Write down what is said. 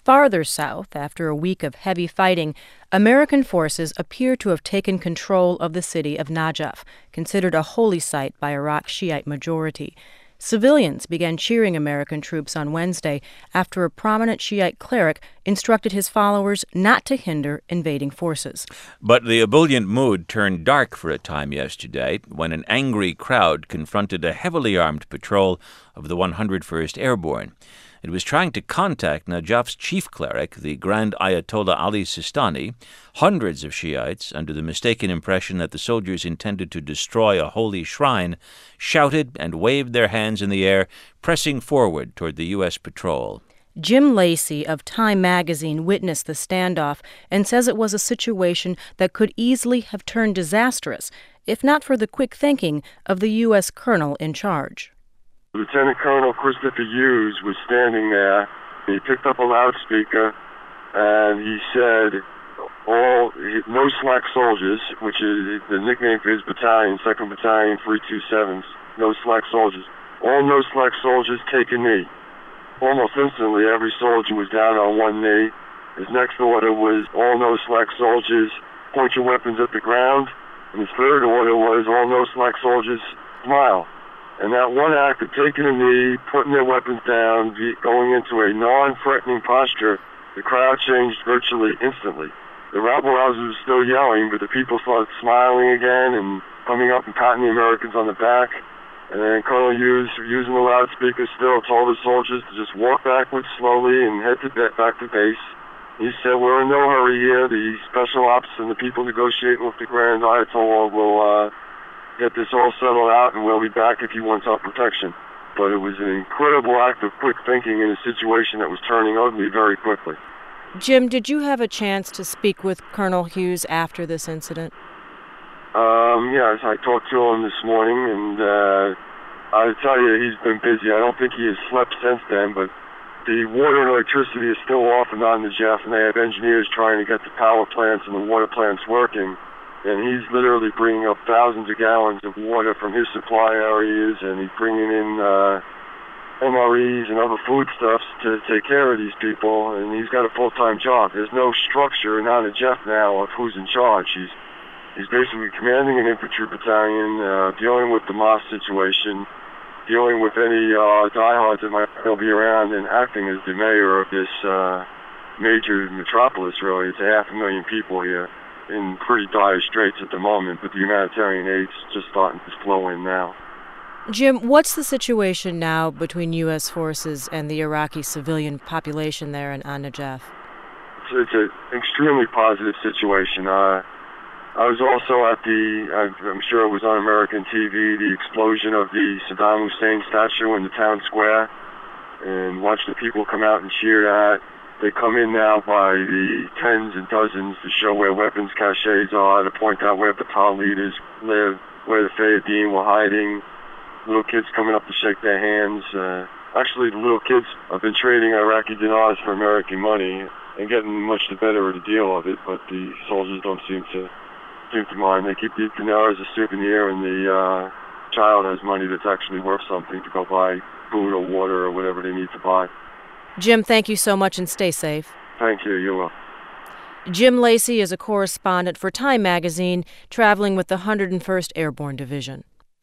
Farther south, after a week of heavy fighting, American forces appear to have taken control of the city of Najaf, considered a holy site by Iraq's Shiite majority. Civilians began cheering American troops on Wednesday after a prominent Shiite cleric instructed his followers not to hinder invading forces. But the ebullient mood turned dark for a time yesterday when an angry crowd confronted a heavily armed patrol of the 101st Airborne. It was trying to contact Najaf's chief cleric, the Grand Ayatollah Ali Sistani. Hundreds of Shiites, under the mistaken impression that the soldiers intended to destroy a holy shrine, shouted and waved their hands in the air, pressing forward toward the U.S. patrol. Jim Lacey of Time magazine witnessed the standoff and says it was a situation that could easily have turned disastrous, if not for the quick thinking of the U.S. colonel in charge. Lieutenant Colonel Christopher Hughes was standing there. He picked up a loudspeaker and he said, all no slack soldiers, which is the nickname for his battalion, 2nd Battalion, 327s, no slack soldiers. All no slack soldiers take a knee. Almost instantly, every soldier was down on one knee. His next order was all no slack soldiers, point your weapons at the ground. And his third order was all no slack soldiers, smile. And that one act of taking a knee, putting their weapons down, going into a non-threatening posture, the crowd changed virtually instantly. The rabble-rousers were still yelling, but the people started smiling again and coming up and patting the Americans on the back. And then Colonel Hughes, using the loudspeaker still, told his soldiers to just walk backwards slowly and head back to base. He said, we're in no hurry here. The special ops and the people negotiating with the Grand Ayatollah will get this all settled out, and we'll be back if he wants our protection. But it was an incredible act of quick thinking in a situation that was turning ugly very quickly. Jim, did you have a chance to speak with Colonel Hughes after this incident? Yes, I talked to him this morning, and I tell you, he's been busy. I don't think he has slept since then, but the water and electricity is still off and on the Jeff, and they have engineers trying to get the power plants and the water plants working. And he's literally bringing up thousands of gallons of water from his supply areas, and he's bringing in MREs and other foodstuffs to take care of these people, and he's got a full-time job. There's no structure in Anna Jeff now of who's in charge. He's basically commanding an infantry battalion, dealing with the Moss situation, dealing with any diehards that might still be around, and acting as the mayor of this major metropolis, really. It's 500,000 people here in pretty dire straits at the moment, but the humanitarian aid's just starting to flow in now. Jim, what's the situation now between U.S. forces and the Iraqi civilian population there in An-Najaf? It's an extremely positive situation. I was also at I'm sure it was on American TV, the explosion of the Saddam Hussein statue in the town square, and watched the people come out and cheer that. They come in now by the tens and dozens to show where weapons caches are, to point out where battalion leaders live, where the Fayadeen were hiding. Little kids coming up to shake their hands. Actually, the little kids have been trading Iraqi dinars for American money and getting much the better of the deal of it, but the soldiers don't seem to mind. They keep the dinar as a souvenir, and the child has money that's actually worth something to go buy food or water or whatever they need to buy. Jim, thank you so much and stay safe. Thank you. You're welcome. Jim Lacey is a correspondent for Time magazine, traveling with the 101st Airborne Division.